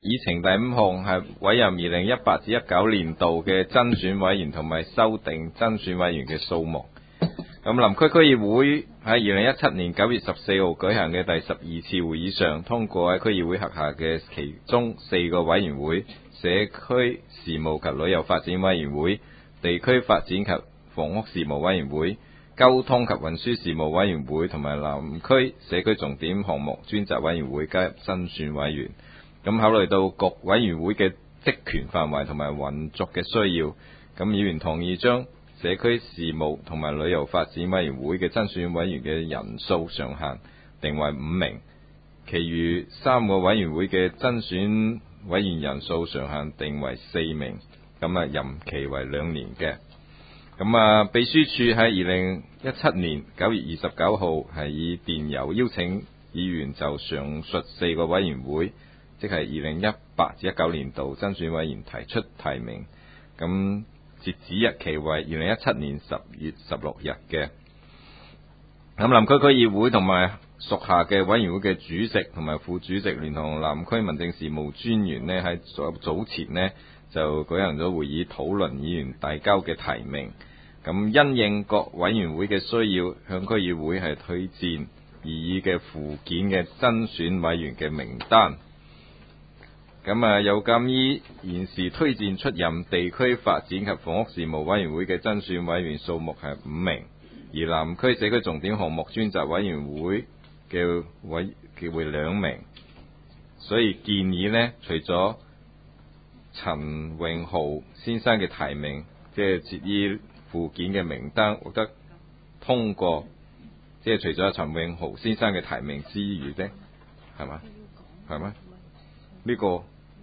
議程第5項係委任2018至19年度嘅增選委員同埋修訂增選委員嘅數目。咁林區區議會喺2017年9月14號舉行嘅第12次會議上，通過喺區議會轄下嘅其中4個委員會：社區事務及旅遊發展委員會、地區發展及房屋事務委員會、交通及運輸事務委員會同埋南區社區重點項目專責委員會加入增選委員。咁考慮到各委員會嘅職權範圍同埋運作嘅需要，咁議員同意將社區事務同埋旅遊發展委員會嘅增選委員嘅人數上限定為5名，其餘3個委員會嘅增選委員人數上限定為4名，咁任期為2年嘅。咁秘書處喺2017年9月29號係以電郵邀請議員就上述4個委員會，即係2018至19年度增選委員提出提名，咁截止日期為2017年10月16日嘅。咁南區區議會同埋屬下嘅委員會嘅主席同埋副主席，聯同南區民政事務專員呢，喺早前呢就舉行咗會議，討論議員遞交嘅提名。咁因應各委員會嘅需要，向區議會係推薦擬議嘅附件嘅增選委員嘅名單。咁有鑑於現時推薦出任地區發展及房屋事務委員會嘅增選委員數目係5名，而南區社區重點項目專責委員會嘅會2名，所以建議呢，除咗陳永豪先生嘅提名，即係接於附件嘅名單獲得通過，即係除咗陳永豪先生嘅提名之餘呢，係嘛？係咩？呢個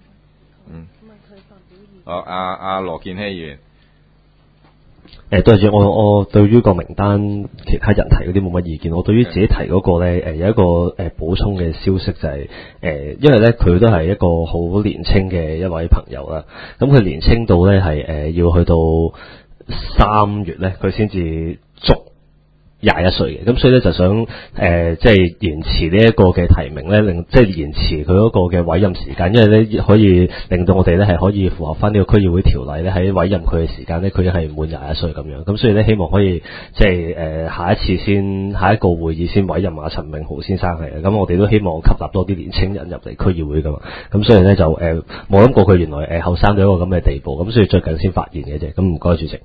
羅健熙議員。 對住我對於個名單其他人提嗰啲冇乜意見，我對於自己提嗰個咧，有一個補充嘅消息就係因為咧佢都係一個好年青嘅一位朋友啦，咁佢年青到咧係要去到3月咧佢先至足21歲嘅，咁所以咧就想即係延遲呢一個嘅提名咧，即係延遲佢嗰個嘅委任時間，因為咧可以令到我哋咧係可以符合翻呢個區議會條例咧，喺委任佢嘅時間咧，佢係滿21歲咁樣，咁所以咧希望可以即係下一個會議先委任阿陳永豪先生嚟嘅，咁我哋都希望吸納多啲年青人入嚟區議會噶嘛，咁所以咧就冇諗過佢原來後生到一個咁嘅地步，咁所以最近先發現嘅啫，咁唔該主席。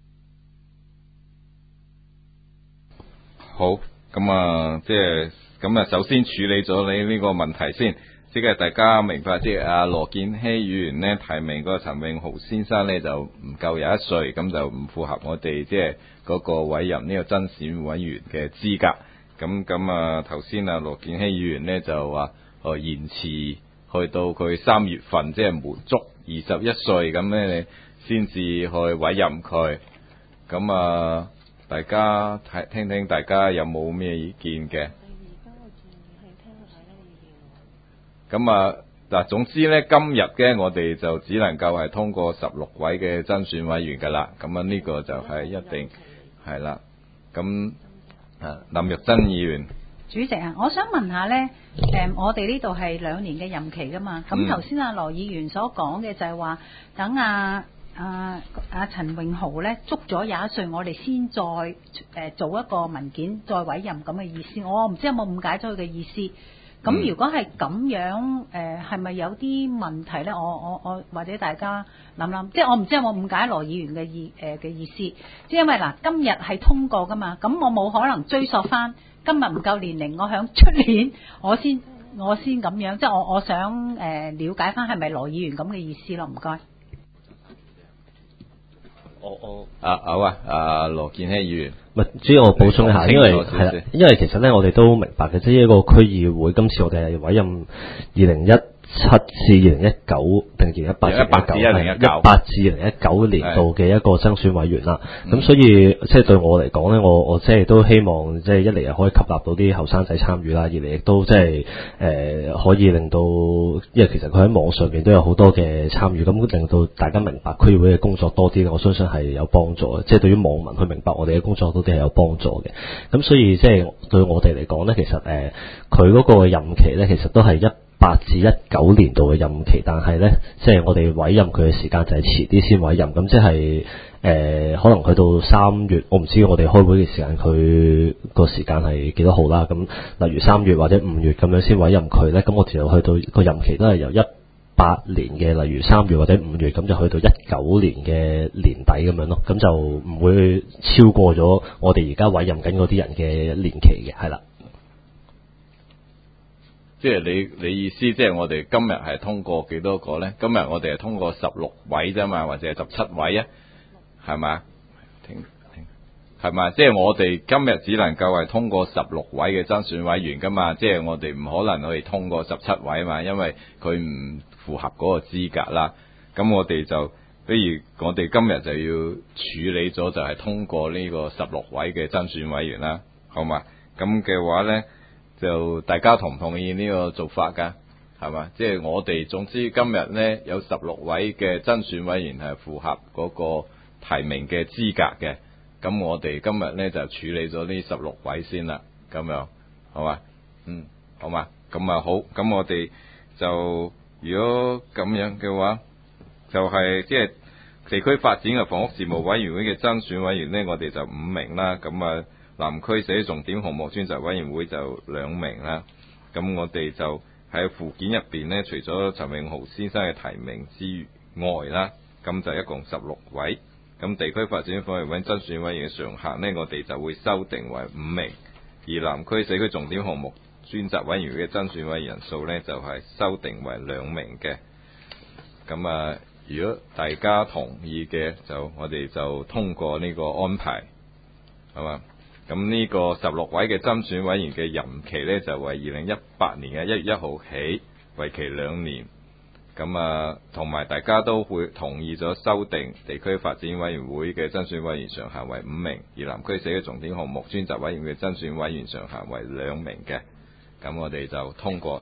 好，即係首先處理咗你呢個問題先，即係大家明白，即係羅健熙議員呢提名個陳永豪先生呢就唔夠21歲，咁就唔符合我哋即係嗰個委任呢個增選委員嘅資格。咁頭先羅健熙議員呢就話延遲去到佢3月份，即係滿足21歲咁呢，先至去委任佢。咁大家聽聽大家有冇咩意見嘅？咁總之呢，今日嘅我哋就只能夠係通過16位嘅增選委員噶啦。咁呢個就係一定係啦。咁林玉珍議員， 主席我想問下呢，我哋呢度係2年嘅任期噶嘛？咁頭先羅議員所講嘅就係話等陳永豪咧足咗21歲，我哋先再做一個文件再委任咁嘅意思。我唔知有冇誤解咗佢嘅意思。咁如果係咁樣，係咪有啲問題咧？我或者大家諗諗，即係我唔知有冇誤解羅議員嘅意思。即係因為今日係通過噶嘛，咁我冇可能追溯翻今日唔夠年齡，我響出年我先咁樣。即係我想了解翻係咪羅議員咁嘅意思咯？唔該。 羅健熙議員， 主要我補充一下，因為其實咧我哋都明白嘅，即係一個區議會，今次我哋係委任2017至2019定2018至2019年度嘅一個增選委員啦。咁所以即係對我嚟講咧，我即係都希望即係一嚟可以吸納到啲後生仔參與啦，二嚟亦都即係可以令到，因為其實佢喺網上面都有好多嘅參與，咁令到大家明白區議會嘅工作多啲，我相信係有幫助嘅。即係對於網民去明白我哋嘅工作多啲係有幫助嘅。咁所以即係對我哋嚟講咧，其實佢嗰個任期咧，其實都係18 至19年度嘅任期，但係呢，即係我哋委任佢嘅時間就係遲啲先委任，咁即係可能去到3月，我唔知我哋開會嘅時間佢個時間係幾多號啦。咁例如3月或者5月咁樣先委任佢呢，咁我哋就去到個任期都係由18年嘅，例如3月或者5月，咁就去到19年嘅年底咁樣咯。咁就唔會超過咗我哋而家委任緊嗰啲人嘅年期嘅，係啦。 即係你意思，即係我哋今日係通過幾多個呢？今日我哋係通過16位啫嘛，或者係17位啊，係嘛？係嘛？即係我哋今日只能夠係通過16位嘅增選委員噶嘛，即係我哋唔可能去通過17位啊嘛，因為佢唔符合嗰個資格啦。咁我哋就，比如我哋今日就要處理咗，就係通過呢個16位嘅增選委員啦，好嘛？咁嘅話呢，就大家同唔同意呢個做法㗎？係嘛？即係我哋總之今日呢，有16位嘅增選委員係符合嗰個提名嘅資格嘅。咁我哋今日呢，就處理咗呢16位先啦，咁樣好嘛？好嘛？咁啊好，咁我哋就如果咁樣嘅話，就係即係地區發展嘅房屋事務委員會嘅增選委員呢，我哋就5名啦。咁啊，南區社區重點項目專責委員會就2名啦。咁我哋就喺附件入邊呢，除咗陳永豪先生嘅提名之外啦，咁就一共16位。咁地區發展房屋委員會增選委員嘅上限呢，我哋就會修訂為5名，而南區社區重點項目專責委員會嘅增選委員人數呢，就係修訂為2名嘅。咁啊，如果大家同意嘅，就我哋就通過呢個安排，係嘛？咁呢個16位嘅增選委員嘅任期呢，就為2018年嘅1月1號起，為期2年。咁啊，同埋大家都會同意咗修訂地區發展委員會嘅增選委員上限為5名，而南區社區重點項目專責委員會嘅增選委員上限為2名嘅。咁我哋就通過。